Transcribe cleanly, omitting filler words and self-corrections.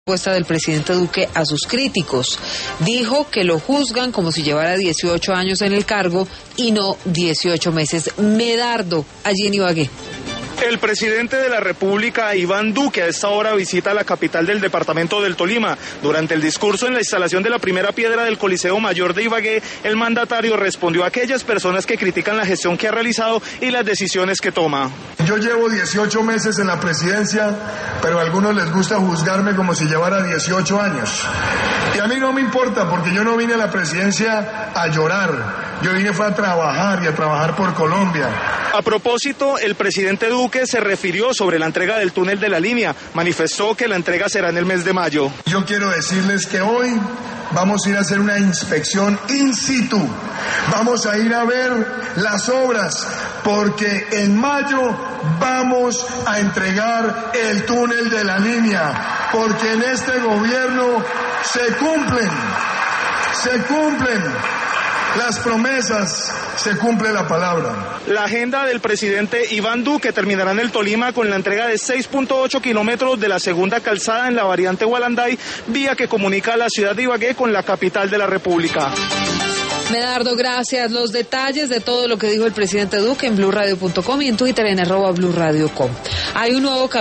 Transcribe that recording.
Respuesta del presidente Duque a sus críticos. Dijo que lo juzgan como si llevara 18 años en el cargo y no 18 meses. Medardo, allí en Ibagué. El presidente de la República, Iván Duque, a esta hora visita la capital del departamento del Tolima. Durante el discurso en la instalación de la primera piedra del Coliseo Mayor de Ibagué, el mandatario respondió a aquellas personas que critican la gestión que ha realizado y las decisiones que toma. Yo llevo 18 meses en la presidencia, pero a algunos les gusta juzgarme como si llevara 18 años. Y a mí no me importa, porque yo no vine a la presidencia a llorar. Yo vine fue a trabajar y a trabajar por Colombia. A propósito, el presidente Duque se refirió sobre la entrega del túnel de la línea. Manifestó que la entrega será en el mes de mayo. Yo quiero decirles que hoy vamos a ir a hacer una inspección in situ. Vamos a ir a ver las obras, porque en mayo vamos a entregar el túnel de la línea, porque en este gobierno se cumplen las promesas, se cumple la palabra. La agenda del presidente Iván Duque terminará en el Tolima con la entrega de 6.8 kilómetros de la segunda calzada en la variante Gualanday, vía que comunica a la ciudad de Ibagué con la capital de la República. Medardo, gracias. Los detalles de todo lo que dijo el presidente Duque en blurradio.com y en Twitter en @blurradio.com. Hay un nuevo